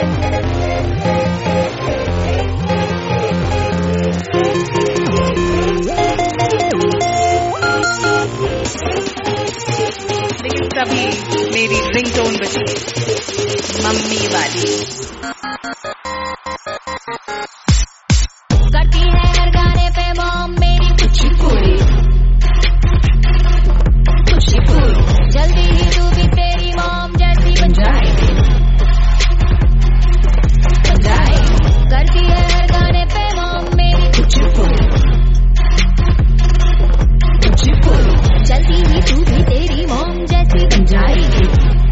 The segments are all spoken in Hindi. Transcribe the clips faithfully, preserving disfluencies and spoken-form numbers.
लेकिन तभी मेरी रिंगटोन बजी, मम्मी वाली। करती है हर गाने पे मॉम मेरी खुशी पूरी, खुशी पूरी। जल्दी ही तू भी तेरी मॉम जैसी बन जाएगी, बन जाएगी। करती है हर गाने पे मॉम मेरी खुशी पूरी, खुशी पूरी। जल्दी ही तू भी तेरी मॉम जैसी बन जाएगी,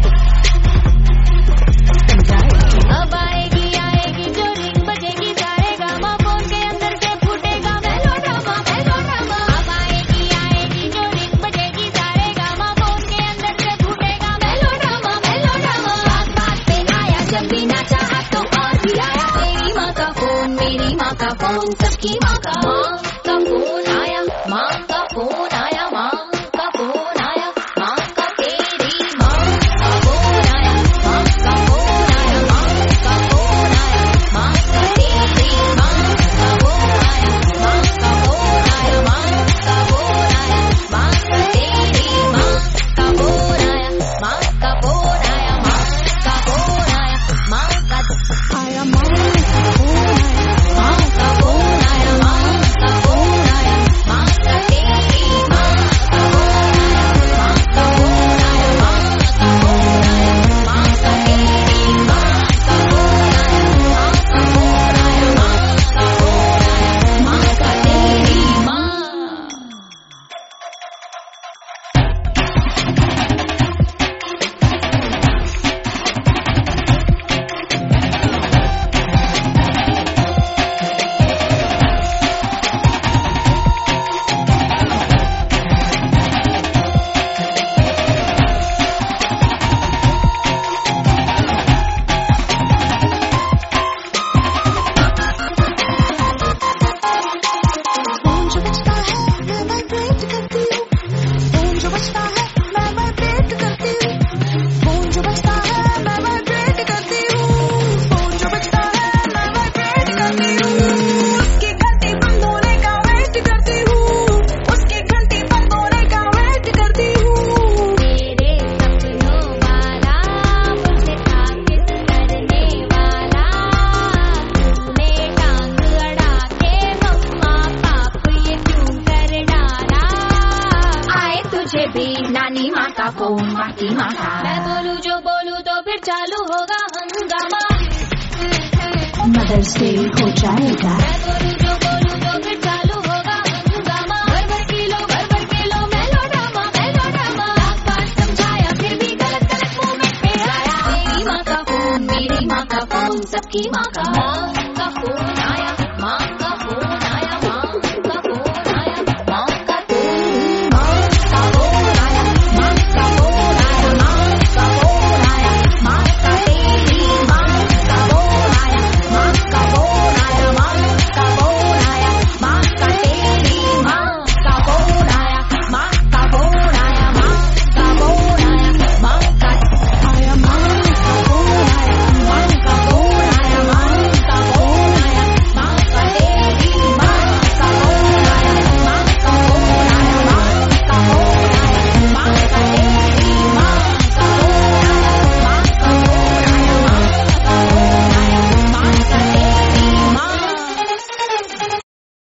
बन जाएगी। अब आएगी आएगी जो रिंग बजेगी, सारे गामा फोन के अंदर से फूटेगा मेलोड्रामा, मेलोड्रामा। अब आएगी आएगी जो रिंग बजेगी, सारे गामा फोन के अंदर से फूटेगा मेलोड्रामा, मेलोड्रामा। बात बात पे आया जब भी ना चाहा तो और भी आया, मेरी माँ का फोन, मेरी माँ का फोन, सबकी माँ का। माँ का फोन आया, माँ का फोन आया, माँ का फोन आया, माँ का तेरी माँ का फोन आया, माँ का फोन आया, माँ का फोन आया, माँ का तेरी माँ का फोन आया, माँ का फोन आया, माँ का फोन आया, माँ का तेरी माँ का फोन आया, माँ का फोन आया, माँ का फोन आया, माँ का आया, माँ का फोन आया, माँ का फोन आया, माँ का फोन आया, माँ का तेरी माँ का फोन आया, माँ का फोन आया, माँ का फोन आया, माँ का तेरी माँ का फोन आया, माँ का फोन आया, माँ का फोन आया, माँ का तेरी माँ। फोन जो बजता है मैं वाइब्रेट करती हूँ, फोन जो बजता है मैं वाइब्रेट करती हूँ, फोन जो बजता है मैं वाइब्रेट करती हूँ, फोन जो बजता है मैं वाइब्रेट करती हूँ। उसकी घंटी बंद होने का वेट करती हूँ, उसकी घंटी बंद होने का वेट करती हूँ। मेरे सपनों वाला, मुझे ताकिद करने वाला, तूने टांग अड़ा के मम्मा पाप ये क्यों कर डाला। आए तुझे भी नानी माँ का फोन, माँ की माँ का। मैं बोलूँ जो बोलूँ तो फिर चालू होगा हंगामा, मदर्स डे हो जाएगा। मैं बोलूँ जो बोलूँ तो फिर चालू होगा हंगामा, भर भर किलो भर भर किलो मेलोड्रामा, मेलोड्रामा। बात बात समझाया फिर भी गलत गलत मुंह में पे आया, मेरी माँ का फोन, मेरी माँ का फोन, सबकी माँ का। माँ का फोन आया,